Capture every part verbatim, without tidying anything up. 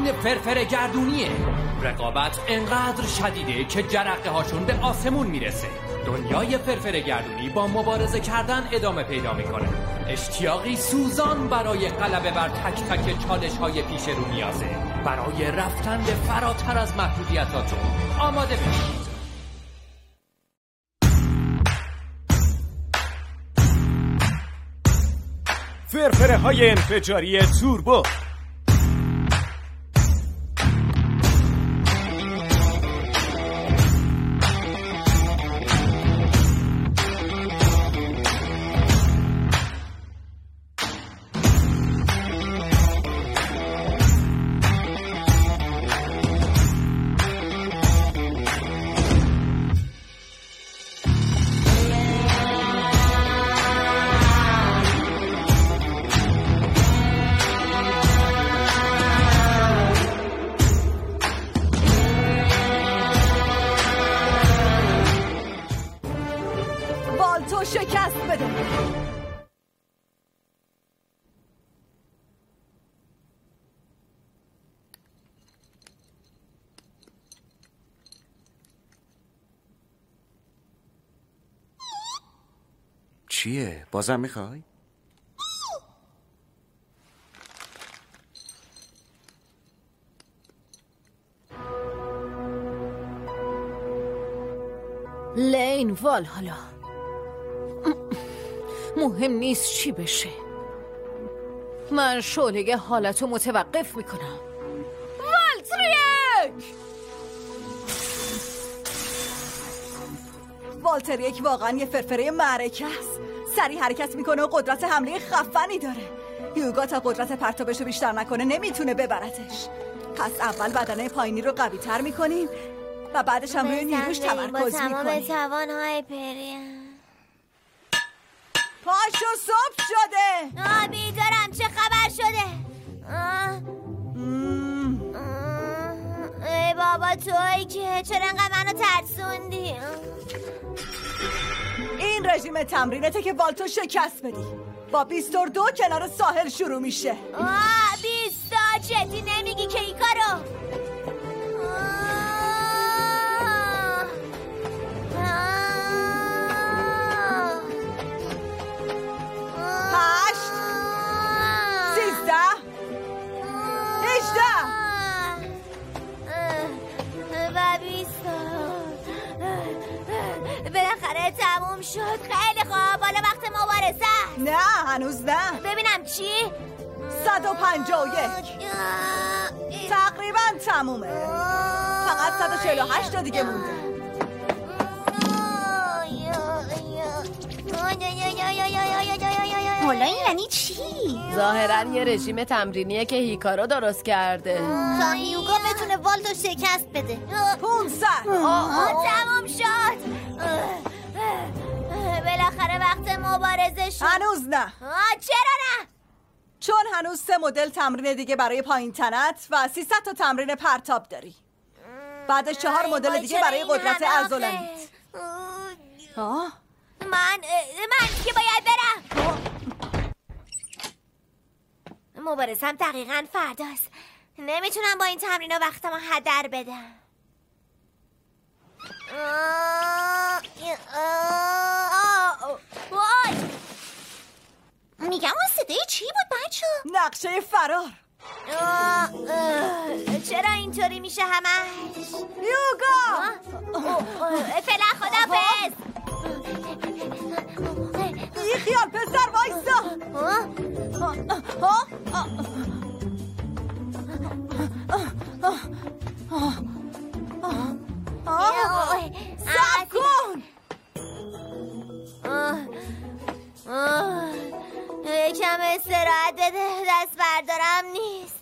تیمون فرفر گردونیه. رقابت انقدر شدیده که جرقه هاشون به آسمون میرسه. دنیای فرفر گردونی با مبارزه کردن ادامه پیدا میکنه. اشتیاقی سوزان برای غلبه بر تک تک چالش های پیش رو نیازه. برای رفتن به فراتر از محدودیتاتون آماده بشید. فرفره های انفجاری توربو. والتو شکست بده. چیه؟ بازم میخوای؟ لین والهالا، مهم نیست چی بشه، من شعله حالتو متوقف میکنم. والتریک! والتریک واقعا یه فرفره معرکه است. سریع حرکت میکنه و قدرت حمله خفنی داره. یوگا تا قدرت پرتابشو بیشتر نکنه نمیتونه ببرتش. پس اول بدنه پایینی رو قوی تر میکنیم و بعدش هم روی نیروش تمرکز میکنیم. با تمام توانهای پریم. پاشو صبح شده. آه بیدارم، چه خبر شده؟ آه. ای بابا توی که چرا انقدر منو ترسوندی؟ این رژیم تمرینته که والتو شکست بدی. با بیستور دو کنار ساحل شروع میشه. آه بیستا جدی نمیگی که این کارو؟ هشت سیزده هجده و بیستا بالاخره تموم شد. خیلی خوب، حالا وقت مبارزه. نه هنوز نه. ببینم چی؟ صد و پنجاه و یک تقریبا تمومه. فقط صد و چهل و هشت تا دیگه مونده. حالا این یعنی چی؟ ظاهرا یه رژیم تمرینیه که هیکارو درست کرده تا یوگا بتونه والتو شکست بده. پونصد تموم شد. بالاخره وقت مبارزه شد. هنوز نه. چرا نه؟ چون هنوز سه مدل تمرین دیگه برای پایین تنت و سیصد تا تمرین پرتاب داری. بعدش چهار مدل دیگه برای قدرت عضلانیت. آه من من که باید برم. مبارزم دقیقاً فرداست. نمیتونم با این تمرین و وقتمو هدر بدم. وای میگم اون صدای چی بود بچه؟ نقشه فرار. چرا اینطوری میشه همش؟ یوگا فعلا خدافظ. بی خیال پسر وایسا. صبر کن. یکم استراحت بده، دست بردارم نیست.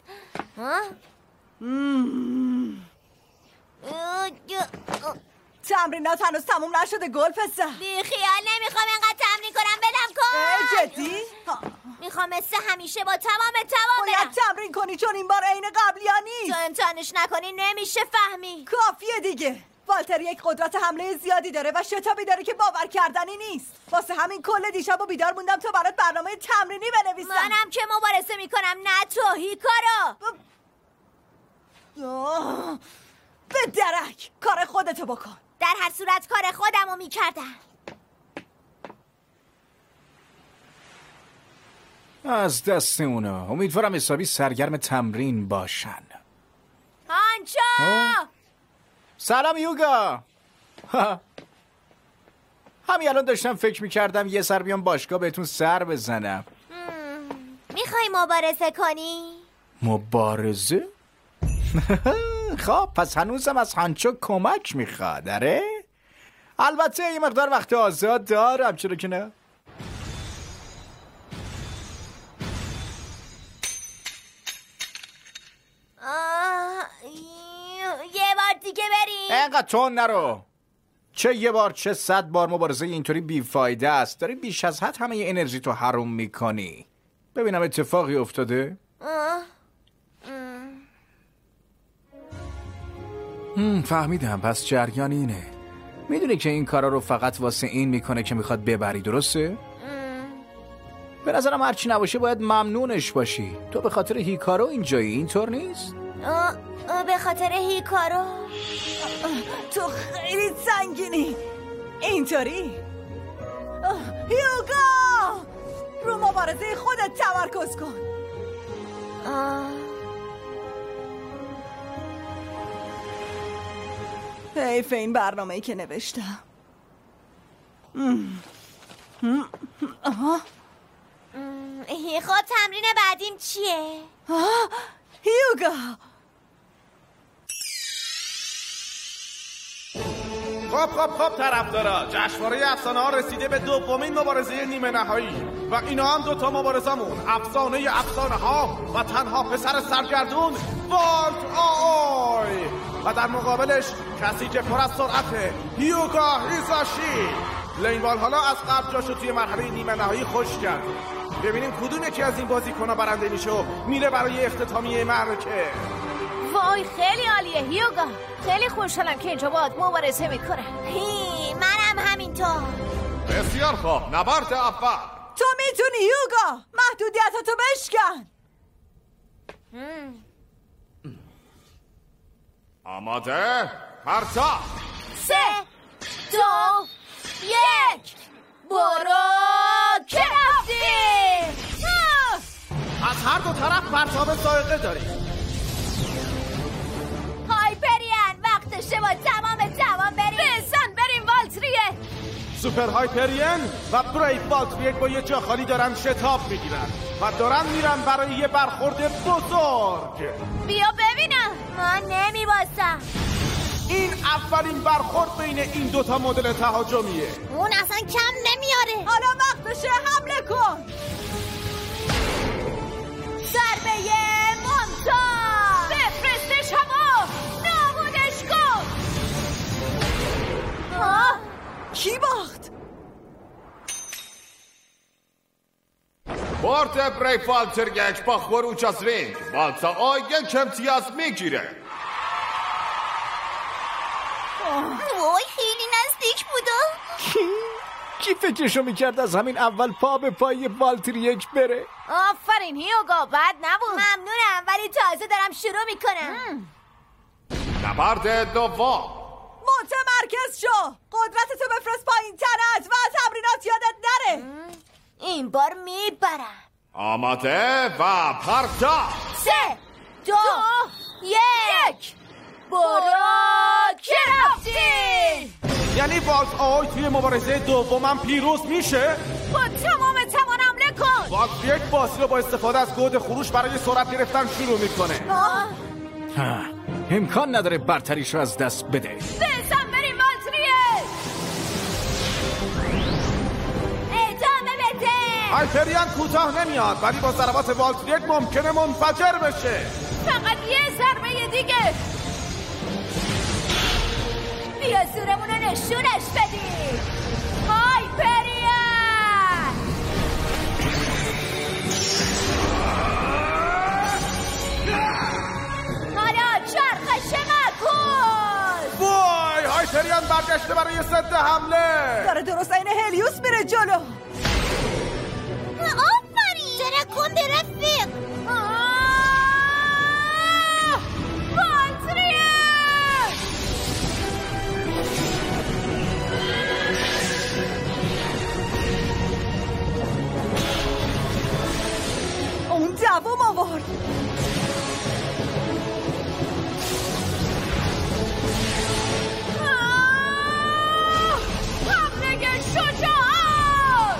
تمرینات هنوز تموم نشده گل پسر. بی خیال، نمیخوام اینقدر تمرین کنم، بدم کن. جدی؟ میخوام مثل همیشه با تمام توان باید تمرین کنی چون این بار عین قبلی ها نیست. تو امتحانش نکنی نمیشه فهمی. کافیه دیگه. والتر یک قدرت حمله زیادی داره و شتابی داره که باور کردنی نیست. واسه همین کل دیشب و بیدار موندم تا برات برنامه تمرینی بنویسم. منم که مبارزه میکنم، نه تو هیکارو. آه. به درک کار خودتو بکن. در هر صورت کار خودمو میکردم. از دست اونا. امیدوارم حسابی سرگرم تمرین باشن. هانچو! سلام یوگا. همین الان داشتم فکر میکردم یه سر بیام باشگاه بهتون سر بزنم. میخوای مبارزه کنی؟ مبارزه؟ خب پس هنوزم از هانچو کمک میخواد داره؟ البته یه مقدار وقت آزاد دارم، چرا که نه؟ یه بار دیگه بریم. اینقدر تون نرو. چه یه بار چه صد بار مبارزه اینطوری بیفایده است. داری بیش از حد همه ی انرژی تو حروم میکنی. ببینم اتفاقی افتاده. هم فهمیدم. پس جریان اینه. میدونی که این کارا رو فقط واسه این میکنه که میخواد ببری، درسته؟ به نظرم هرچی نباشه باید ممنونش باشی. تو به خاطر هیکارو اینجایی، اینطور نیست؟ آه، آه، به خاطر هیکارو. تو خیلی سنگینی. اینطوری هیوگا رو مبارزه خودت تمرکز کن. حیف این برنامه‌ای که نوشتم. خب تمرین بعدیم چیه؟ هیوگا خب خب خب طرفدارا، جشنواره افسانه ها رسیده به دومین مبارزه نیمه نهایی و اینا هم دوتا مبارزمون، افسانه افسانه ها و تنها پسر سرگردون والت آی و در مقابلش کسی که پر از سرعته، هیوگا هیزاشی. لین والهالا از قبل جاشو توی مرحله نیمه نهایی خوش کرد. ببینیم کدوم یکی از این بازیکن‌ها برنده میشه و میره برای اختتامیه معرکه. وای خیلی عالیه هیوگا. خیلی خوشحالم که اینجا باهات مبارزه میکنم. هی منم همینطور. بسیار خوب، نبرد اول. تو میتونی هیوگا. محدودیتاتو بشکن. آماده؟ پرتا. سه دو یک برو که رفتی. از هر دو طرف پرتاب سائقه داریم. هایپریان وقتشه با تمام توان بریم. بزن بریم والتریه. سوپر هایپریان و بریف والتریک با یه جا خالی دارن شتاب میگیرن و دارن میرن برای یه برخورد بزرگ. بیا ببینم. من نمیباسم. این اولین برخورد بین این دوتا مدل تهاجمیه. اون اصلا کم نمیاره. حالا وقتشه حمله کن. ضربه ممتاز. بفرستش هوا. نابودش کن. آه؟ کی باخت؟ برد بریف والتریک با خروج از رینگ. والتا آی یک امتیاز میگیره. وای خیلی نزدیک بودا. کی؟ کی فکرشو میکرد از همین اول پا به پای والتریک بره؟ آفرین هیوگا، بد نبود. ممنونم ولی تازه دارم شروع میکنم. نبرد دوم. متمرکز شو. قدرتتو بفرست پایین تنت و تمرینات یادت نره. این بار میبرم. آماده و پرتا. سه دو, دو یک برو که رفتی. یعنی والت آی توی مبارزه دومم پیروز میشه؟ با تمام توان حمله کن. والت یک بازی رو با استفاده از کد خروش برای سرعت گرفتن شروع میکنه. ها. امکان نداره برتریش رو از دست بده. بزن بریم والتریه. ادامه بده. هایپریان کوتاه نمیاد ولی با ضربات والت یک ممکنه منفجر بشه. فقط یه ضربه دیگه. بیا زورمون رو نشونش بدیم. هایپریان. حالا چرخش مکن. وای هایپریان برگشته برای ضد حمله. داره درست این هلیوس میره جلو. آفرین. ترکون رفیق. والتریه. شجاعت.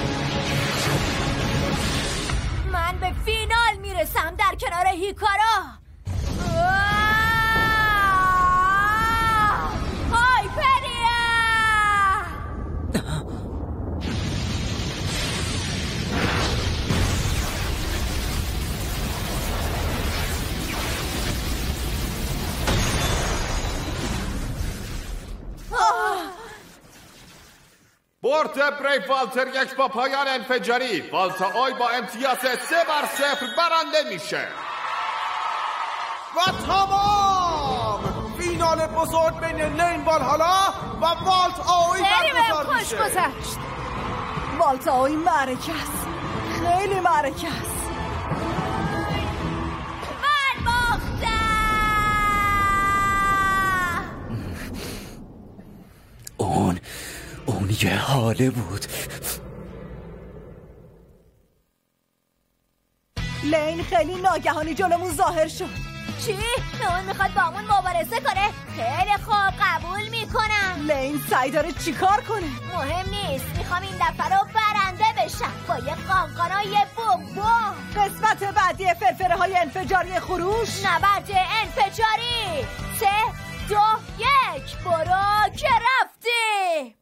من به فینال میرسم در کنار هیکارا. هایپریا. بورت بریف والتر یک با پایان انفجاری. والتا آی با امتیاز سه بر صفر برنده میشه و تمام. فینال بزرگ بین لین والهالا و والت آی برگزار میشه. خوش گذشت. والت آی معرکه است، خیلی معرکه است. من باختم. اون اون یه حاله بود. لین خیلی ناگهانی جلومون ظاهر شد. چی؟ اون میخواد با همون مبارزه کنه؟ خیلی خوب، قبول میکنم. لین سعی داره چیکار کنه؟ مهم نیست، میخوام این دفعه رو برنده بشم با یه قانقان و یه بوم بوم. قسمت بعدی فرفره های انفجاری خروش، نبرد انفجاری. سه دو یک برو که رفتی.